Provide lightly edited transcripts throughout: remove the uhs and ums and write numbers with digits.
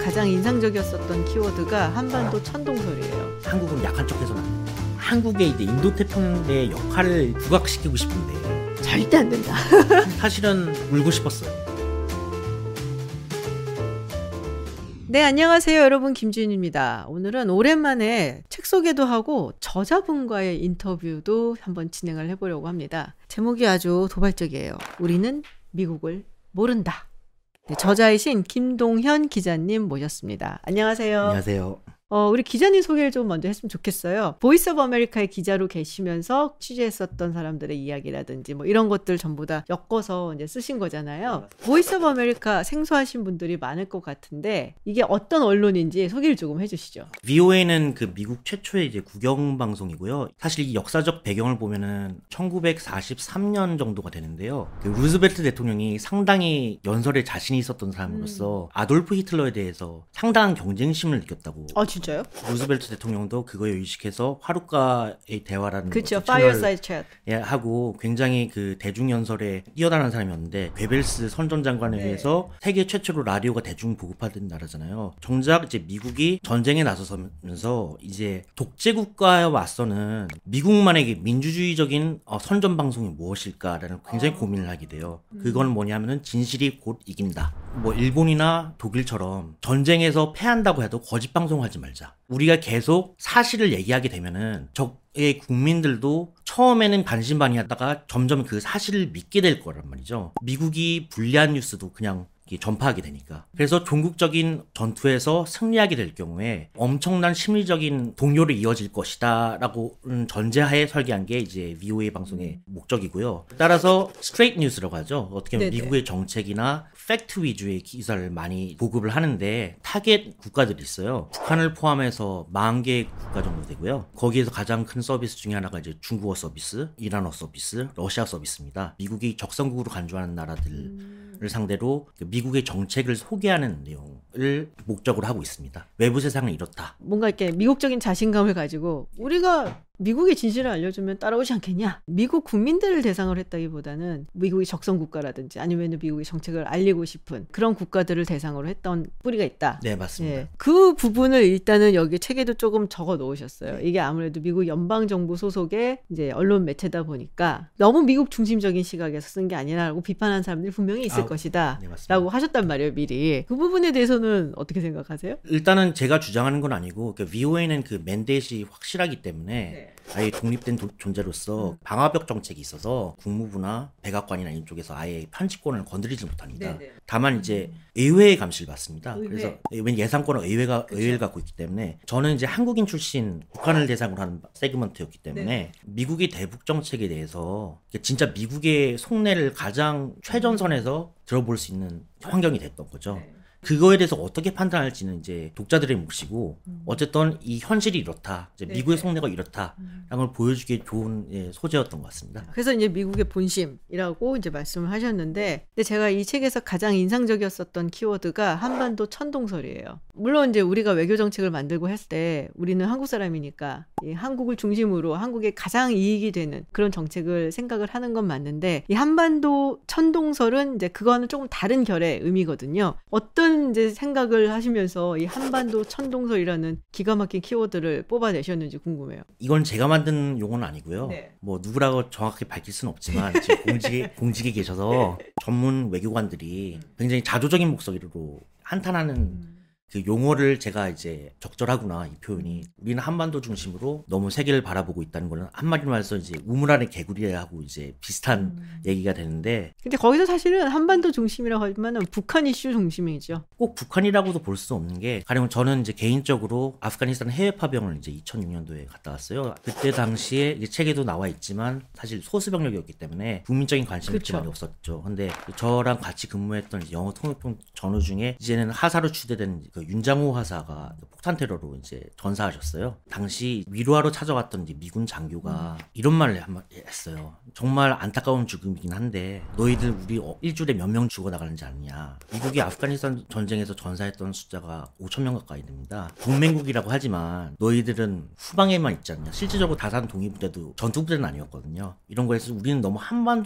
가장 인상적이었었던 키워드가 한반도 천동설이에요. 한국은 약한 척해서는 안 된다. 한국의 이제 인도태평양의 역할을 부각시키고 싶은데 절대 안 된다. 사실은 울고 싶었어요. 네, 안녕하세요 여러분, 김지윤입니다. 오늘은 오랜만에 책 소개도 하고 저자분과의 인터뷰도 한번 진행을 해보려고 합니다. 제목이 아주 도발적이에요. 우리는 미국을 모른다. 네, 저자이신 김동현 기자님 모셨습니다. 안녕하세요. 안녕하세요. 우리 기자님 소개를 좀 먼저 했으면 좋겠어요. 보이스 오브 아메리카의 기자로 계시면서 취재했었던 사람들의 이야기라든지 뭐 이런 것들 전부 다 엮어서 이제 쓰신 거잖아요. 보이스 오브 아메리카 생소하신 분들이 많을 것 같은데 이게 어떤 언론인지 소개를 조금 해주시죠. VOA는 그 미국 최초의 이제 국영 방송이고요. 사실 이 역사적 배경을 보면은 1943년 정도가 되는데요. 그 루즈벨트 대통령이 상당히 연설에 자신이 있었던 사람으로서 아돌프 히틀러에 대해서 상당한 경쟁심을 느꼈다고. 진짜요? 루즈벨트 대통령도 그거에 의식해서 화루가의 대화라는 그렇죠. 파이어사이드 챗 하고 굉장히 그 대중 연설에 뛰어나는 사람이었는데 괴벨스 선전장관에 의해서 세계 최초로 라디오가 대중 보급화된 나라잖아요. 정작 이제 미국이 전쟁에 나서면서 이제 독재 국가에 맞서는 미국만의 민주주의적인 선전 방송이 무엇일까라는 굉장히 고민을 하게 돼요. 그건 뭐냐면은 진실이 곧 이긴다. 뭐 일본이나 독일처럼 전쟁에서 패한다고 해도 거짓 방송하지 말자. 우리가 계속 사실을 얘기하게 되면은 적의 국민들도 처음에는 반신반의하다가 점점 그 사실을 믿게 될 거란 말이죠. 미국이 불리한 뉴스도 그냥 전파하게 되니까. 그래서 종국적인 전투에서 승리하게 될 경우에 엄청난 심리적인 동요로 이어질 것이다 라고 전제하에 설계한 게 이제 VOA 방송의 목적이고요. 따라서 스트레이트 뉴스라고 하죠. 어떻게 보면 미국의 정책이나 팩트 위주의 기사를 많이 보급을 하는데 타겟 국가들이 있어요. 북한을 포함해서 40개의 국가 정도 되고요. 거기에서 가장 큰 서비스 중에 하나가 이제 중국어 서비스, 이란어 서비스, 러시아 서비스입니다. 미국이 적성국으로 간주하는 나라들을 상대로 미국의 정책을 소개하는 내용을 목적으로 하고 있습니다. 외부 세상은 이렇다. 뭔가 이렇게 미국적인 자신감을 가지고 우리가 미국의 진실을 알려주면 따라오지 않겠냐? 미국 국민들을 대상으로 했다기보다는 미국의 적성 국가라든지 아니면 미국의 정책을 알리고 싶은 그런 국가들을 대상으로 했던 뿌리가 있다. 네, 맞습니다. 예, 그 부분을 일단은 여기 책에도 조금 적어 놓으셨어요. 이게 아무래도 미국 연방정부 소속의 이제 언론 매체다 보니까 너무 미국 중심적인 시각에서 쓴 게 아니라고 비판한 사람들이 분명히 있을 것이다. 네, 맞습니다. 라고 하셨단 말이에요, 미리. 그 부분에 대해서는 어떻게 생각하세요? 일단은 제가 주장하는 건 아니고 VOA는 그 맨데이트가 확실하기 때문에 아예 독립된 존재로서 방화벽 정책이 있어서 국무부나 백악관이나 이쪽에서 아예 편집권을 건드리지 못합니다. 다만 이제 의회의 감시를 받습니다. 그래서 예산권은 의회를 갖고 있기 때문에 저는 이제 한국인 출신 북한을 대상으로 하는 세그먼트였기 때문에 미국의 대북 정책에 대해서 진짜 미국의 속내를 가장 최전선에서 들어볼 수 있는 환경이 됐던 거죠. 그거에 대해서 어떻게 판단할지는 이제 독자들의 몫이고 어쨌든 이 현실이 이렇다. 이제 미국의 속내가 이렇다. 라는 걸 보여주기에 좋은 소재였던 것 같습니다. 그래서 이제 미국의 본심이라고 이제 말씀을 하셨는데, 근데 제가 이 책에서 가장 인상적이었었던 키워드가 한반도 천동설이에요. 물론 이제 우리가 외교 정책을 만들고 했을 때 우리는 한국 사람이니까 이 한국을 중심으로 한국에 가장 이익이 되는 그런 정책을 생각을 하는 건 맞는데, 이 한반도 천동설은 이제 그거는 조금 다른 결의 의미거든요. 어떤 이제 생각을 하시면서 이 한반도 천동설이라는 기가 막힌 키워드를 뽑아내셨는지 궁금해요. 이건 제가 만든 용어는 아니고요. 뭐 누구라고 정확히 밝힐 수는 없지만 지금 공직에 계셔서 전문 외교관들이 굉장히 자조적인 목소리로 한탄하는 그 용어를 제가 이제 적절하구나, 이 표현이. 우리는 한반도 중심으로 너무 세계를 바라보고 있다는 거는 한마디로 말해서 이제 우물 안의 개구리하고 이제 비슷한 얘기가 되는데. 근데 거기서 사실은 한반도 중심이라고 하지만은 북한 이슈 중심이죠. 꼭 북한이라고도 볼 수 없는 게, 가령 저는 이제 개인적으로 아프가니스탄 해외 파병을 이제 2006년도에 갔다 왔어요. 그때 당시에 이제 책에도 나와 있지만 사실 소수 병력이었기 때문에 국민적인 관심이 그렇게 많이 없었죠. 근데 저랑 같이 근무했던 영어 통역병 전우 중에 이제는 하사로 추대된 그 윤장호 하사가 폭탄 테러로 이제 전사하셨어요. 당시 위로하러 찾아왔던 이제 미군 장교가 이런 말을 한번 했어요. 정말 안타까운 죽음이긴 한데 너희들 우리 일주일에 몇 명 죽어나가는지 아느냐. 미국이 아프가니스탄 전쟁에서 전사했던 숫자가 5,000명 가까이 됩니다. 동맹국이라고 하지만 너희들은 후방에만 있지 않냐. 실질적으로 다산 동의부대도 전투부대는 아니었거든요. 이런 거에서 우리는 너무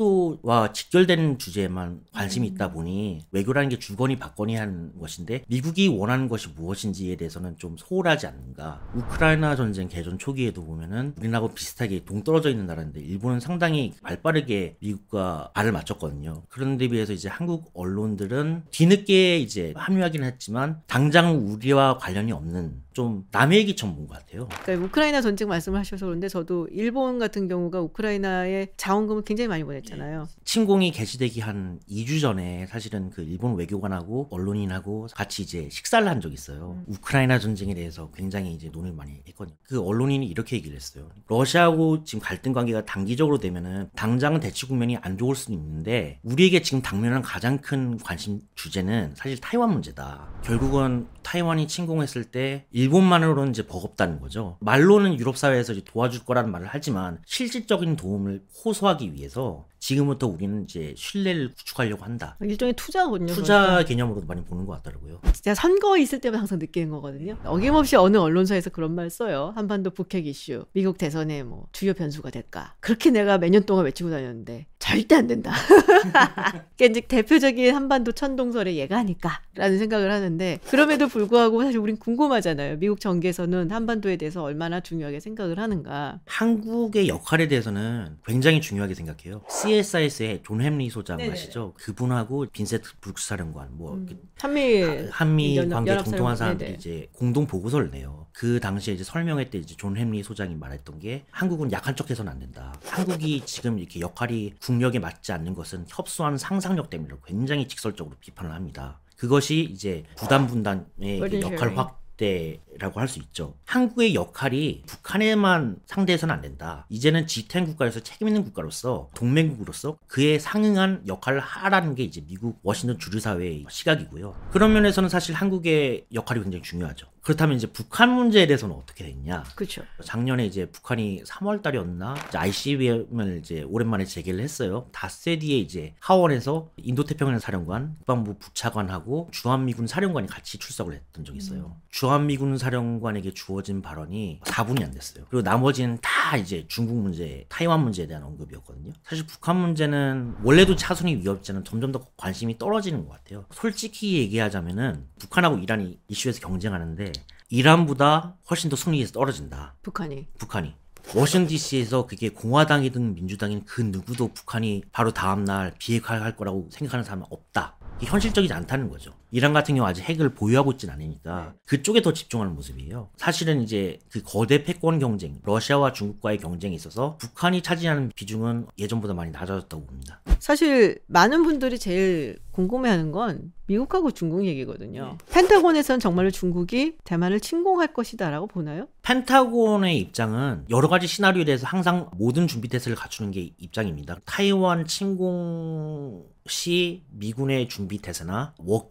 한반도와 직결되는 주제에만 관심이 있다 보니 외교라는 게 주거니 받거니 하는 것인데 미국이 원하는 하는 것이 무엇인지에 대해서는 좀 소홀하지 않는가. 우크라이나 전쟁 개전 초기에도 보면은 우리나라하고 비슷하게 동떨어져 있는 나라인데 일본은 상당히 발빠르게 미국과 발을 맞췄거든요. 그런데 비해서 이제 한국 언론들은 뒤늦게 이제 합류하긴 했지만 당장 우리와 관련이 없는 좀 남의 얘기처럼 본 것 같아요. 그러니까 우크라이나 전쟁 말씀을 하셔서 그런데 저도 일본 같은 경우가 우크라이나에 자원금을 굉장히 많이 보냈잖아요. 침공이 개시되기 한 2주 전에 사실은 그 일본 외교관하고 언론인하고 같이 이제 식사를 한 적이 있어요. 우크라이나 전쟁에 대해서 굉장히 이제 논의를 많이 했거든요. 그 언론인이 이렇게 얘기를 했어요. 러시아하고 지금 갈등 관계가 단기적으로 되면은 당장은 대치 국면이 안 좋을 수는 있는데 우리에게 지금 당면한 가장 큰 관심 주제는 사실 타이완 문제다. 결국은 타이완이 침공했을 때 일본만으로는 이제 버겁다는 거죠. 말로는 유럽 사회에서 이제 도와줄 거라는 말을 하지만 실질적인 도움을 호소하기 위해서 지금부터 우리는 이제 신뢰를 구축하려고 한다. 일종의 투자거든요. 투자 그러니까. 개념으로도 많이 보는 것 같더라고요. 제가 선거 있을 때만 항상 느끼는 거거든요. 어김없이 어느 언론사에서 그런 말 써요. 한반도 북핵 이슈, 미국 대선의 뭐 주요 변수가 될까. 그렇게 내가 몇 년 동안 외치고 다녔는데 절대 안 된다. 그러니까 이제 대표적인 한반도 천동설의 얘가 아닐까라는 생각을 하는데 그럼에도 불구하고 사실 우린 궁금하잖아요. 미국 정계에서는 한반도에 대해서 얼마나 중요하게 생각을 하는가. 한국의 역할에 대해서는 굉장히 중요하게 생각해요. CSIS의 존 햄리 소장 네네. 아시죠? 그분하고 빈센트 브룩스 사령관, 한미 관계 연합 동통한 사령- 사람들이 네네. 이제 공동 보고서를 내요. 그 당시에 이제 설명회 때 이제 존 햄리 소장이 말했던 게 한국은 약한 척해서는 안 된다. 한국이 지금 이렇게 역할이 국력에 맞지 않는 것은 협소한 상상력 때문이라고 굉장히 직설적으로 비판을 합니다. 그것이 이제 부담 분담의 Burden 역할 sharing. 확대라고 할 수 있죠. 한국의 역할이 북한에만 상대해서는 안 된다. 이제는 G10 국가에서 책임 있는 국가로서 동맹국으로서 그에 상응한 역할을 하라는 게 이제 미국 워싱턴 주류사회의 시각이고요. 그런 면에서는 사실 한국의 역할이 굉장히 중요하죠. 그렇다면 이제 북한 문제에 대해서는 어떻게 됐냐? 그렇죠. 작년에 이제 북한이 3월 달이었나? ICBM을 이제 오랜만에 재개를 했어요. 닷새 뒤에 이제 하원에서 인도태평양 사령관, 국방부 부차관하고 주한미군 사령관이 같이 출석을 했던 적이 있어요. 주한미군 사령관에게 주어진 발언이 4분이 안 됐어요. 그리고 나머지는 다 이제 중국 문제, 타이완 문제에 대한 언급이었거든요. 사실 북한 문제는 원래도 차순위 위협자는 점점 더 관심이 떨어지는 것 같아요. 솔직히 얘기하자면은 북한하고 이란이 이슈에서 경쟁하는데 이란보다 훨씬 더 승리에서 떨어진다. 북한이. 워싱턴 DC에서 그게 공화당이든 민주당인 그 누구도 북한이 바로 다음날 비핵화할 거라고 생각하는 사람은 없다. 이게 현실적이지 않다는 거죠. 이란 같은 경우 아직 핵을 보유하고 있진 않으니까 그쪽에 더 집중하는 모습이에요. 사실은 이제 그 거대 패권 경쟁, 러시아와 중국과의 경쟁에 있어서 북한이 차지하는 비중은 예전보다 많이 낮아졌다고 봅니다. 사실 많은 분들이 제일 궁금해하는 건 미국하고 중국 얘기거든요. 펜타곤에서는 정말로 중국이 대만을 침공할 것이다라고 보나요? 펜타곤의 입장은 여러 가지 시나리오에 대해서 항상 모든 준비 태세를 갖추는 게 입장입니다. 타이완 침공 시 미군의 준비 태세나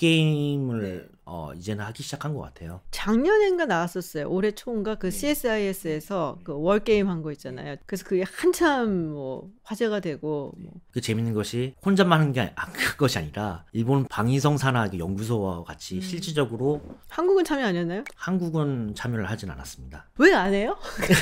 워게임을 이제는 하기 시작한 것 같아요. 작년엔가 나왔었어요. 올해 초인가 그 CSIS에서 그 월게임 한 거 있잖아요. 그래서 그게 한참 뭐 화제가 되고 뭐. 그 재밌는 것이 혼자만 한 게 그것이 아니라 일본 방위성 산하 연구소와 같이 실질적으로 한국은 참여 안 했나요? 한국은 참여를 하진 않았습니다. 왜 안 해요?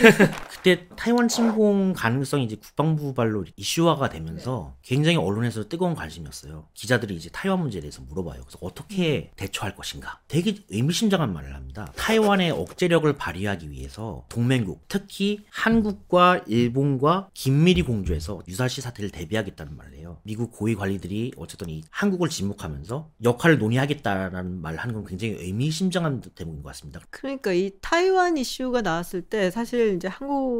그때 타이완 침공 가능성이 이제 국방부 발로 이슈화가 되면서 굉장히 언론에서 뜨거운 관심이었어요. 기자들이 이제 타이완 문제에 대해서 물어봐요. 그래서 어떻게 대처할 것인가? 되게 의미심장한 말을 합니다. 타이완의 억제력을 발휘하기 위해서 동맹국, 특히 한국과 일본과 긴밀히 공조해서 유사시 사태를 대비하겠다는 말을 해요. 미국 고위 관리들이 어쨌든 이 한국을 지목하면서 역할을 논의하겠다라는 말을 하는 건 굉장히 의미심장한 대목인 것 같습니다. 그러니까 이 타이완 이슈가 나왔을 때 사실 이제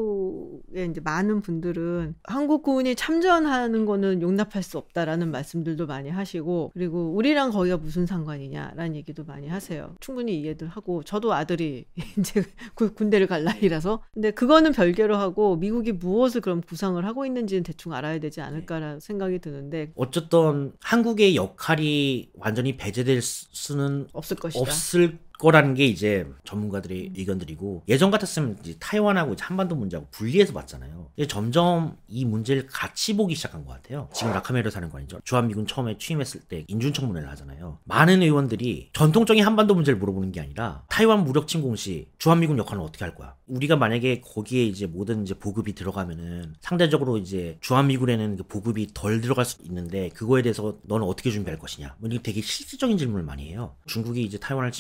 한국의 이제 많은 분들은 한국군이 참전하는 거는 용납할 수 없다라는 말씀들도 많이 하시고 그리고 우리랑 거기가 무슨 상관이냐라는 얘기도 많이 하세요. 충분히 이해들 하고 저도 아들이 이제 군대를 갈 나이라서 근데 그거는 별개로 하고 미국이 무엇을 그럼 구상을 하고 있는지는 대충 알아야 되지 않을까라는 생각이 드는데 어쨌든 한국의 역할이 완전히 배제될 수는 없을 것이다. 없을 거라는 게 이제 전문가들의 의견들이고 예전 같았으면 이제 타이완하고 이제 한반도 문제하고 분리해서 봤잖아요. 이제 점점 이 문제를 같이 보기 시작한 것 같아요. 지금 라카메르 사령관이죠. 주한미군 처음에 취임했을 때 인준청문회를 하잖아요. 많은 의원들이 전통적인 한반도 문제를 물어보는 게 아니라 타이완 무력 침공 시 주한미군 역할은 어떻게 할 거야? 우리가 만약에 거기에 이제 모든 이제 보급이 들어가면은 상대적으로 이제 주한미군에는 그 보급이 덜 들어갈 수 있는데 그거에 대해서 너는 어떻게 준비할 것이냐? 뭐 이게 되게 실질적인 질문을 많이 해요. 중국이 이제 타이완을 침공할 경우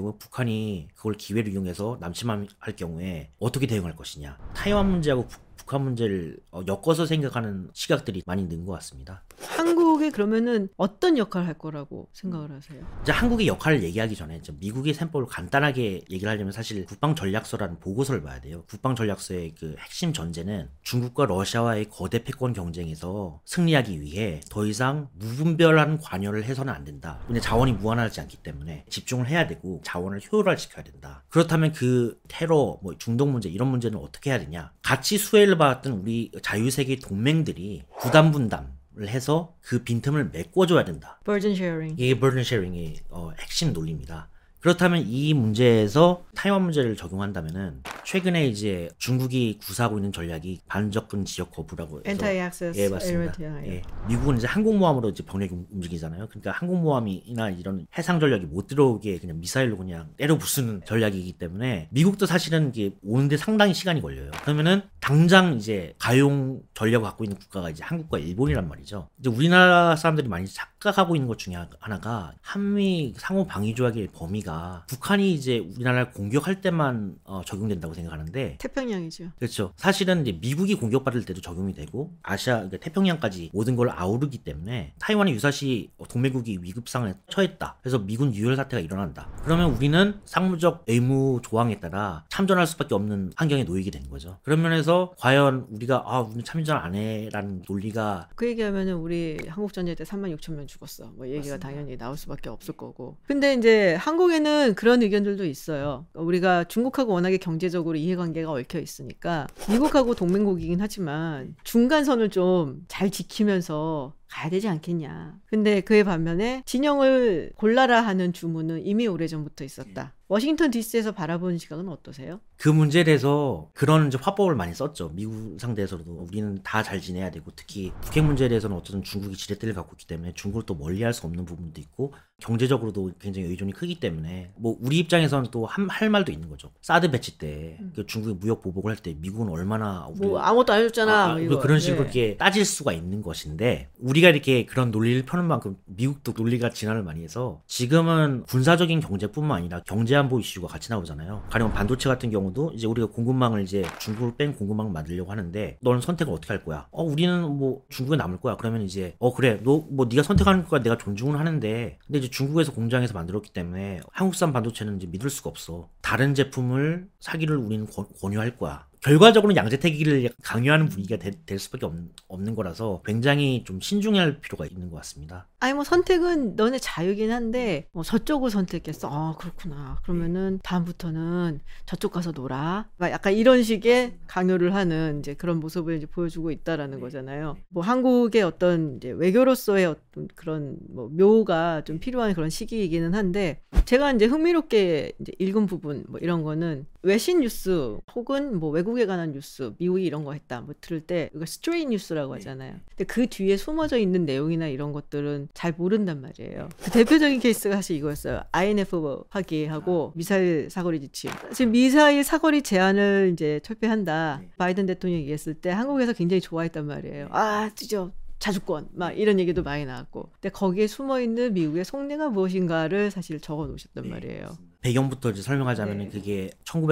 경우 북한이 그걸 기회로 이용해서 남침할 경우에 어떻게 대응할 것이냐. 타이완 문제하고 북한 문제를 엮어서 생각하는 시각들이 많이 는 것 같습니다. 한국이 그러면은 어떤 역할을 할 거라고 생각을 하세요? 이제 한국의 역할을 얘기하기 전에 미국의 셈법을 간단하게 얘기를 하려면 사실 국방전략서라는 보고서를 봐야 돼요. 국방전략서의 그 핵심 전제는 중국과 러시아와의 거대 패권 경쟁에서 승리하기 위해 더 이상 무분별한 관여를 해서는 안 된다. 근데 자원이 무한하지 않기 때문에 집중을 해야 되고 자원을 효율화시켜야 된다. 그렇다면 그 테러, 뭐 중동 문제 이런 문제는 어떻게 해야 되냐? 같이 수혜를 받았던 우리 자유세계 동맹들이 부담 분담을 해서 그 빈틈을 메꿔줘야 된다. burden sharing. 이게 burden sharing의 핵심 논리입니다. 그렇다면 이 문제에서 타이완 문제를 적용한다면은 최근에 이제 중국이 구사하고 있는 전략이 반접근 지역 거부라고 해서 anti-access. 예, 맞습니다. 예. 미국은 이제 항공모함으로 이제 병력이 움직이잖아요. 그러니까 항공모함이나 이런 해상 전략이 못 들어오게 그냥 미사일로 그냥 때려 부수는 전략이기 때문에 미국도 사실은 이게 오는데 상당히 시간이 걸려요. 그러면은 당장 이제 가용 전략을 갖고 있는 국가가 이제 한국과 일본이란 말이죠. 이제 우리나라 사람들이 많이 착각하고 있는 것 중에 하나가 한미 상호 방위 조약의 범위가 북한이 이제 우리나라를 공격할 때만 적용된다고 생각하는데 태평양이죠. 그렇죠. 사실은 이제 미국이 공격받을 때도 적용이 되고 아시아 그러니까 태평양까지 모든 걸 아우르기 때문에 타이완이 유사시 동맹국이 위급 상황에 처했다. 그래서 미군 유혈 사태가 일어난다. 그러면 우리는 상무적 의무 조항에 따라 참전할 수밖에 없는 환경에 놓이게 된 거죠. 그런 면에서 과연 우리가 우리는 참전 안 해라는 논리가 그 얘기하면은 우리 한국 전쟁 때 36,000명 죽었어. 뭐 얘기가 맞습니다. 당연히 나올 수밖에 없을 거고. 근데 이제 한국에는 그런 의견들도 있어요. 우리가 중국하고 워낙에 경제적으로 이해관계가 얽혀 있으니까 미국하고 동맹국이긴 하지만 중간선을 좀 잘 지키면서 가야 되지 않겠냐. 근데 그에 반면에 진영을 골라라 하는 주문은 이미 오래전부터 있었다. 워싱턴 DC에서 바라보는 시각은 어떠세요? 그 문제에 대해서 그런 이제 화법을 많이 썼죠. 미국 상대에서도 우리는 다 잘 지내야 되고 특히 북핵 문제에 대해서는 어쨌든 중국이 지렛대를 갖고 있기 때문에 중국을 또 멀리할 수 없는 부분도 있고 경제적으로도 굉장히 의존이 크기 때문에 뭐 우리 입장에서는 또 할 말도 있는 거죠. 사드 배치 때 그 중국이 무역 보복을 할 때 미국은 얼마나 뭐 아무것도 안 해줬잖아. 뭐 그런 식으로 이렇게 따질 수가 있는 것인데 우리가 이렇게 그런 논리를 펴는 만큼 미국도 논리가 진화를 많이 해서 지금은 군사적인 경제뿐만 아니라 경제안보 이슈가 같이 나오잖아요. 가령 반도체 같은 경우도 이제 우리가 공급망을 이제 중국을 뺀 공급망을 만들려고 하는데 너는 선택을 어떻게 할 거야? 우리는 뭐 중국에 남을 거야. 그러면 이제 그래 너 뭐 네가 선택하는 거야 내가 존중은 하는데 근데 이제 중국에서 공장에서 만들었기 때문에 한국산 반도체는 이제 믿을 수가 없어. 다른 제품을 사기를 우리는 권유할 거야. 결과적으로는 양제태기를 강요하는 분위기가 될 수밖에 없는 거라서 굉장히 좀 신중해야 할 필요가 있는 것 같습니다. 아니 뭐 선택은 너네 자유긴 한데 저쪽을 선택했어. 그렇구나. 그러면은 다음부터는 저쪽 가서 놀아. 약간 이런 식의 강요를 하는 이제 그런 모습을 이제 보여주고 있다라는 거잖아요. 뭐 한국의 어떤 이제 외교로서의 어떤 그런 뭐 묘가 좀 필요한 그런 시기이기는 한데 제가 이제 흥미롭게 이제 읽은 부분 뭐 이런 거는 외신 뉴스 혹은 뭐 외국에 관한 뉴스, 미국이 이런 거 했다 뭐 들을 때 이거 스트레이트 뉴스라고 하잖아요. 근데 그 뒤에 숨어져 있는 내용이나 이런 것들은 잘 모른단 말이에요. 그 대표적인 케이스가 사실 이거였어요. INF 파기하고 미사일 사거리 지침. 지금 미사일 사거리 제한을 이제 철폐한다. 바이든 대통령이 얘기했을 때 한국에서 굉장히 좋아했단 말이에요. 드디어 자주권 막 이런 얘기도 많이 나왔고 근데 거기에 숨어있는 미국의 속내가 무엇인가를 사실 적어 놓으셨단 말이에요. 배경부터 이제 설명하자면은 그게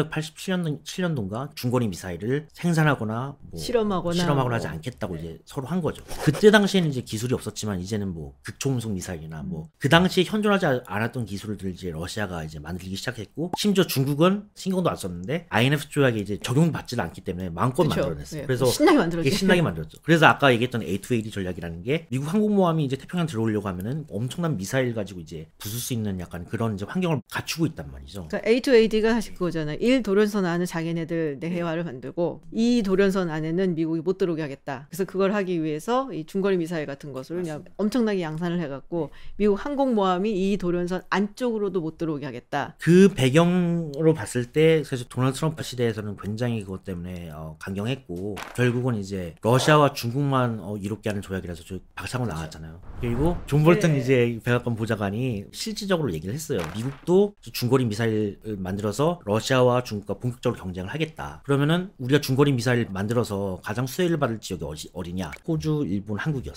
1987년도인가 중거리 미사일을 생산하거나 뭐 실험하거나 하지 않겠다고 이제 서로 한 거죠. 그때 당시에는 이제 기술이 없었지만 이제는 뭐 극초음속 미사일이나 뭐 그 당시에 현존하지 않았던 기술을 이제 러시아가 이제 만들기 시작했고 심지어 중국은 신경도 안 썼는데 INF 조약에 이제 적용받지도 않기 때문에 마음껏 만들어냈어요. 그래서 신나게 만들었죠. 그래서 아까 얘기했던 A2AD 전략이라는 게 미국 항공모함이 이제 태평양 들어오려고 하면은 엄청난 미사일 가지고 이제 부술 수 있는 약간 그런 이제 환경을 갖추고 있다. 말이죠. 그러니까 A2AD가 사실 그거잖아요. 1 도련선 안에 자기네들 내해화를 만들고 2 도련선 안에는 미국이 못 들어오게 하겠다. 그래서 그걸 하기 위해서 이 중거리 미사일 같은 것을 그냥 엄청나게 양산을 해갖고 미국 항공모함이 이 도련선 안쪽으로도 못 들어오게 하겠다. 그 배경으로 봤을 때 사실 도널드 트럼프 시대에서는 굉장히 그것 때문에 강경했고 결국은 이제 러시아와 중국만 이롭게 하는 조약이라서 박차고 나갔잖아요. 그리고 존 볼튼 이제 백악관 보좌관이 실질적으로 얘기를 했어요. 미국도 중거리 미사일을 만들어서 러시아와 중국과 본격적으로 경쟁을 하겠다. 그러면은 우리가 중거리 미사일 만들어서 가장 수혜를 받을 지역이 어디냐? 호주, 일본, 한국이었어요.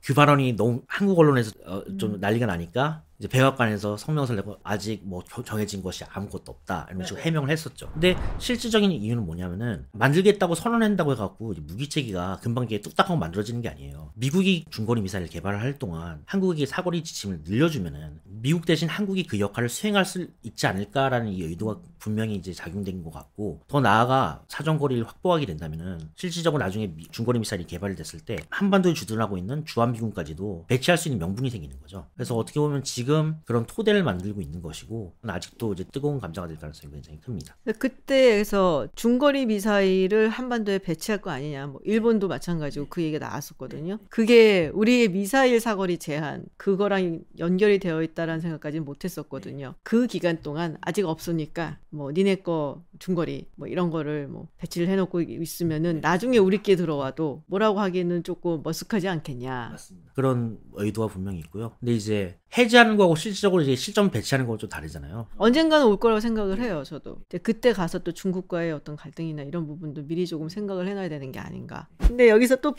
그 발언이 너무 한국 언론에서 좀 난리가 나니까 이제 백악관에서 성명서를 내고 아직 뭐 정해진 것이 아무것도 없다 이런 식으로 해명을 했었죠. 근데 실질적인 이유는 뭐냐면은 만들겠다고 선언한다고 해갖고 무기체계가 금방 이게 뚝딱하고 만들어지는 게 아니에요. 미국이 중거리 미사일 개발을 할 동안 한국에게 사거리 지침을 늘려주면은 미국 대신 한국이 그 역할을 수행할 수 있지 않을까라는 이 의도가 분명히 이제 작용된 것 같고, 더 나아가 사정거리를 확보하게 된다면은 실질적으로 나중에 중거리 미사일이 개발이 됐을 때 한반도에 주둔하고 있는 주한미군까지도 배치할 수 있는 명분이 생기는 거죠. 그래서 어떻게 보면 지금 그런 토대를 만들고 있는 것이고 아직도 이제 뜨거운 감자가 될 가능성이 굉장히 큽니다. 그때에서 중거리 미사일을 한반도에 배치할 거 아니냐, 뭐 일본도 마찬가지고 그 얘기가 나왔었거든요. 그게 우리의 미사일 사거리 제한 그거랑 연결이 되어 있다라는 생각까지는 못했었거든요. 그 기간 동안 아직 없으니까 뭐 니네 거 중거리 뭐 이런 거를 뭐 배치를 해놓고 있으면은 나중에 우리께 들어와도 뭐라고 하기에는 조금 머쓱하지 않겠냐. 맞습니다. 그런 의도가 분명히 있고요. 근데 이제 해제하는 거하고 실질적으로 이제 실전 배치하는 거하고 좀 다르잖아요. 언젠가는 올 거라고 생각을 해요, 저도. 그때 가서 또 중국과의 어떤 갈등이나 이런 부분도 미리 조금 생각을 해놔야 되는 게 아닌가. 근데 여기서 또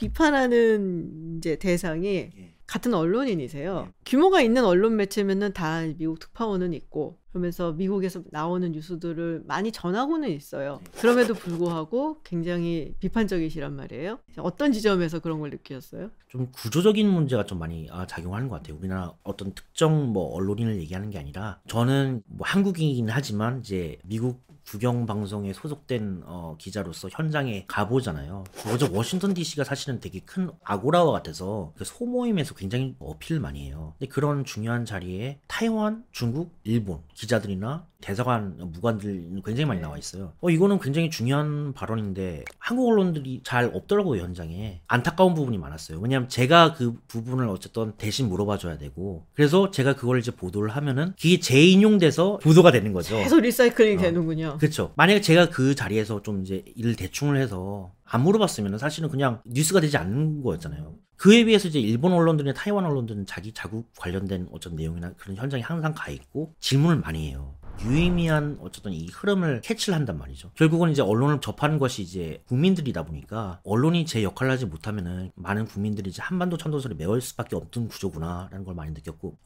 비판하는 이제 대상이 같은 언론인이세요. 규모가 있는 언론 매체면은 다 미국 특파원은 있고, 그러면서 미국에서 나오는 뉴스들을 많이 전하고는 있어요. 그럼에도 불구하고 굉장히 비판적이시란 말이에요. 어떤 지점에서 그런 걸 느끼셨어요? 좀 구조적인 문제가 좀 많이 작용하는 것 같아요. 우리나라 어떤 특정 뭐 언론인을 얘기하는 게 아니라, 저는 뭐 한국인이긴 하지만 이제 미국 국영 방송에 소속된 기자로서 현장에 가보잖아요. 어제 워싱턴 DC가 사실은 되게 큰 아고라와 같아서 그 소모임에서 굉장히 어필을 많이 해요. 근데 그런 중요한 자리에 타이완, 중국, 일본 기자들이나 대사관 무관들 굉장히 많이 나와 있어요. 이거는 굉장히 중요한 발언인데 한국 언론들이 잘 없더라고요, 현장에. 안타까운 부분이 많았어요. 왜냐하면 제가 그 부분을 어쨌든 대신 물어봐줘야 되고, 그래서 제가 그걸 이제 보도를 하면은 그게 재인용돼서 보도가 되는 거죠. 계속 리사이클링이 되는군요. 그렇죠. 만약에 제가 그 자리에서 좀 이제 일을 대충을 해서 안 물어봤으면 사실은 그냥 뉴스가 되지 않는 거였잖아요. 그에 비해서 이제 일본 언론들이나 타이완 언론들은 자기 자국 관련된 어떤 내용이나 그런 현장에 항상 가 있고 질문을 많이 해요. 유의미한 어쨌든 이 흐름을 캐치를 한단 말이죠. 결국은 이제 언론을 접하는 것이 이제 국민들이다 보니까 언론이 제 역할을 하지 못하면은 많은 국민들이 이제 한반도 천도설에 매월 수밖에 없던 구조구나라는 걸 많이 느꼈고,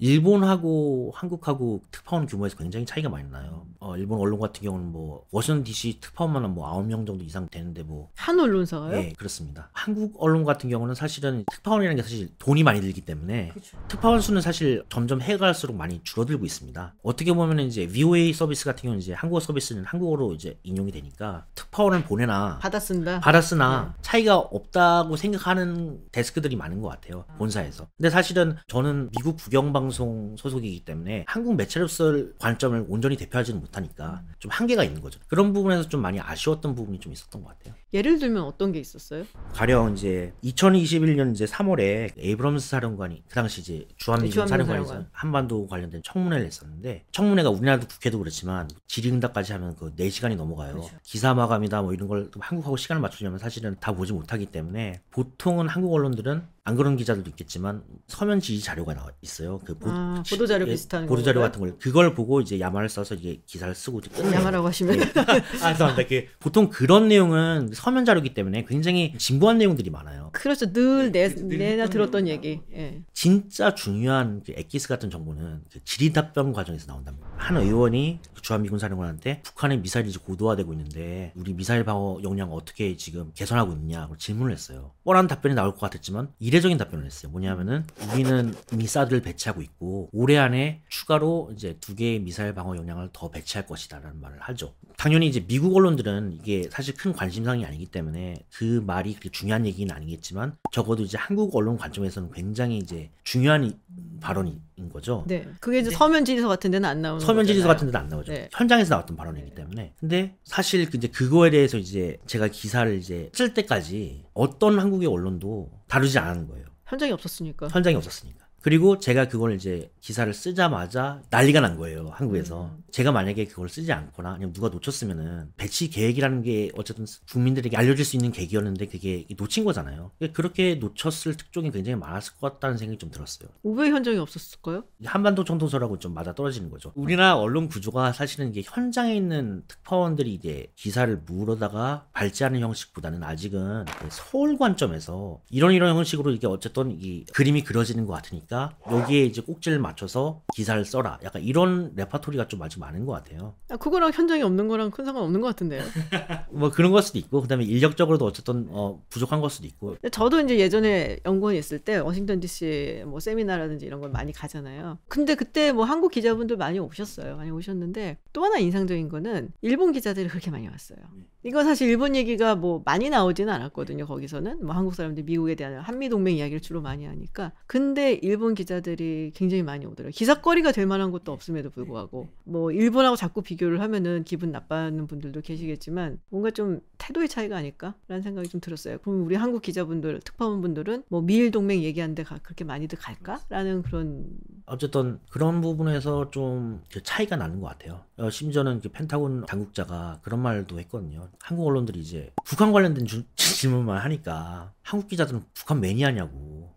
일본하고 한국하고 특파원 규모에서 굉장히 차이가 많이 나요. 일본 언론 같은 경우는 뭐 워싱턴 DC 특파원만 뭐 9명 정도 이상 되는데 뭐 한 언론사가요? 네, 그렇습니다. 한국 언론 같은 경우는 사실은 특파원이라는 게 사실 돈이 많이 들기 때문에 그쵸. 특파원 수는 사실 점점 해갈수록 많이 줄어들고 있습니다. 어떻게 보면 이제 VOA 서비스 같은 경우는 이제 한국어 서비스는 한국어로 이제 인용이 되니까 특파원을 보내나 받아 쓴다. 받았으나 차이가 없다고 생각하는 데스크들이 많은 것 같아요, 본사에서. 근데 사실은 저는 미국 국영방송 소속이기 때문에 한국 매체로서의 관점을 온전히 대표하지는 못하니까 좀 한계가 있는 거죠. 그런 부분에서 좀 많이 아쉬웠던 부분이 좀 있었던 것 같아요. 예를 들면 어떤 게 있었어요? 가령 이제 2021년 이제 3월에 에이브럼스 사령관이, 그 당시 이제 주한미군 사령관에서 한반도 관련된 청문회를 했었는데, 청문회가 우리나라도 국회도 그렇지만 질의응답까지 하면 그 4시간이 넘어가요. 그렇죠. 기사 마감이다 뭐 이런 걸 한국하고 시간을 맞추려면 사실은 다 보지 못하기 때문에 보통은 한국 언론들은, 안 그런 기자들도 있겠지만 서면 지휘 자료가 나와 있어요. 그 보도자료 비슷한 거. 보도자료 같은 걸, 그걸 보고 이제 야마를 써서 이게 기사를 쓰고 이제 끝내요. 야마라고 하시면. 죄송합니다. 보통 그런 내용은 서면 자료이기 때문에 굉장히 진부한 내용들이 많아요. 그렇죠. 늘 내나 들었던 얘기. 예. 진짜 중요한 그 엑기스 같은 정보는 그 질의 답변 과정에서 나온답니다. 한 의원이 주한미군 사령관한테 북한의 미사일이 이제 고도화되고 있는데 우리 미사일 방어 역량 어떻게 지금 개선하고 있느냐고 질문을 했어요. 뻔한 답변이 나올 것 같았지만 이례적인 답변을 했어요. 뭐냐면은 우리는 미사들을 배치하고 있고 올해 안에 추가로 이제 2개의 미사일 방어 역량을 더 배치할 것이다라는 말을 하죠. 당연히 이제 미국 언론들은 이게 사실 큰 관심사항이 아니기 때문에 그 말이 그렇게 중요한 얘기는 아니겠지만 적어도 이제 한국 언론 관점에서는 굉장히 이제 중요한 발언인 거죠. 네. 그게 이제 서면 질의서 같은 데는 안 나오는 서면 질의서 같은 데는 안 나오죠. 네. 현장에서 나왔던 발언이기 때문에. 근데 사실 이제 그거에 대해서 이제 제가 기사를 이제 쓸 때까지 어떤 한국의 언론도 다루지 않은 거예요. 현장이 없었으니까. 현장이 없었으니까. 그리고 제가 그걸 이제 기사를 쓰자마자 난리가 난 거예요, 한국에서. 제가 만약에 그걸 쓰지 않거나 아니면 누가 놓쳤으면은 배치 계획이라는 게 어쨌든 국민들에게 알려질 수 있는 계기였는데 그게 놓친 거잖아요. 그렇게 놓쳤을 특종이 굉장히 많았을 것 같다는 생각이 좀 들었어요. 우회 현장이 없었을까요? 한반도 청동설하고 좀 맞아 떨어지는 거죠. 우리나라 언론 구조가 사실은 이게 현장에 있는 특파원들이 이제 기사를 물어다가 발제하는 형식보다는 아직은 서울 관점에서 이런 형식으로 이게 어쨌든 이 그림이 그려지는 것 같으니까 여기에 이제 꼭지를 맞춰서 기사를 써라. 약간 이런 레파토리가 좀 아직 많은 것 같아요. 그거랑 현장이 없는 거랑 큰 상관 없는 것 같은데요. 뭐 그런 걸 수도 있고, 그다음에 인력적으로도 어쨌든 부족한 걸 수도 있고. 저도 이제 예전에 연구원에 있을 때 워싱턴 DC 뭐 세미나라든지 이런 걸 많이 가잖아요. 근데 그때 뭐 한국 기자분들 많이 오셨어요. 많이 오셨는데 또 하나 인상적인 거는 일본 기자들이 그렇게 많이 왔어요. 이거 사실 일본 얘기가 뭐 많이 나오지는 않았거든요. 거기서는 뭐 한국 사람들 미국에 대한 한미동맹 이야기를 주로 많이 하니까. 근데 일본 기자들이 굉장히 많이 오더라고요. 기사거리가 될 만한 것도 없음에도 불구하고 뭐 일본하고 자꾸 비교를 하면은 기분 나빠하는 분들도 계시겠지만 뭔가 좀 태도의 차이가 아닐까라는 생각이 좀 들었어요. 그럼 우리 한국 기자분들, 특파원분들은 뭐 미일 동맹 얘기하는데 그렇게 많이들 갈까라는 그런 어쨌든 그런 부분에서 좀 차이가 나는 것 같아요. 심지어는 펜타곤 당국자가 그런 말도 했거든요. 한국 언론들이 이제 북한 관련된 질문만 하니까 한국 기자들은 북한 매니아냐고.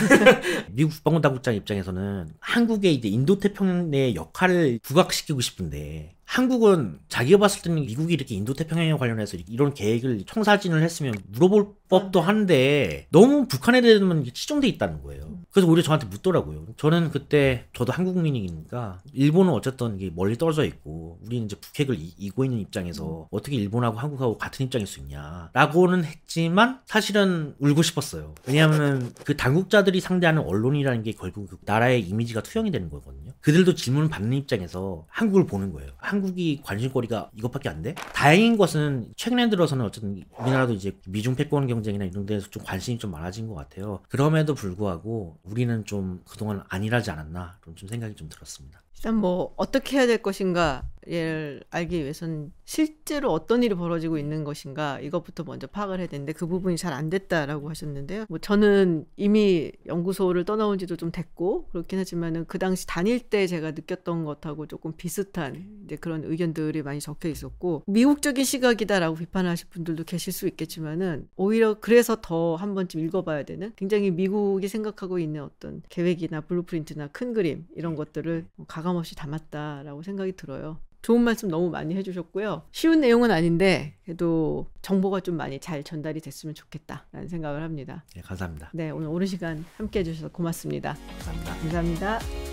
미국 국방부 당국장 입장에서는 한국의 이제 인도태평양의 역할을 부각시키고 싶은데 한국은 자기가 봤을 때는 미국이 이렇게 인도태평양에 관련해서 이런 계획을 청사진을 했으면 물어볼 법도 한데 너무 북한에 대해서는 치중돼 있다는 거예요. 그래서 오히려 저한테 묻더라고요. 저는 그때 저도 한국 국민이니까 일본은 어쨌든 이게 멀리 떨어져 있고 우리는 이제 북핵을 이고 있는 입장에서 어떻게 일본하고 한국하고 같은 입장일 수 있냐라고는 했지만 사실은 울고 싶었어요. 왜냐하면 그 당국자들이 상대하는 언론이라는 게 결국 그 나라의 이미지가 투영이 되는 거거든요. 그들도 질문을 받는 입장에서 한국을 보는 거예요. 한국이 관심거리가 이것밖에 안 돼? 다행인 것은 최근에 들어서는 어쨌든 우리나라도 이제 미중 패권 경쟁이나 이런 데에서 좀 관심이 좀 많아진 것 같아요. 그럼에도 불구하고 우리는 좀 그동안 안일하지 않았나 좀 생각이 좀 들었습니다. 일단 뭐 어떻게 해야 될 것인가를 알기 위해서는 실제로 어떤 일이 벌어지고 있는 것인가 이것부터 먼저 파악을 해야 되는데 그 부분이 잘 안 됐다라고 하셨는데요. 뭐 저는 이미 연구소를 떠나온 지도 좀 됐고 그렇긴 하지만은 그 당시 다닐 때 제가 느꼈던 것하고 조금 비슷한 이제 그런 의견들이 많이 적혀 있었고 미국적인 시각이다라고 비판하실 분들도 계실 수 있겠지만은 오히려 그래서 더 한 번쯤 읽어봐야 되는 굉장히 미국이 생각하고 있는 어떤 계획이나 블루프린트나 큰 그림 이런 것들을 가감없이 담았다라고 생각이 들어요. 좋은 말씀 너무 많이 해주셨고요. 쉬운 내용은 아닌데 그래도 정보가 좀 많이 잘 전달이 됐으면 좋겠다라는 생각을 합니다. 네, 감사합니다. 네, 오늘 오랜 시간 함께 해주셔서 고맙습니다. 감사합니다. 감사합니다.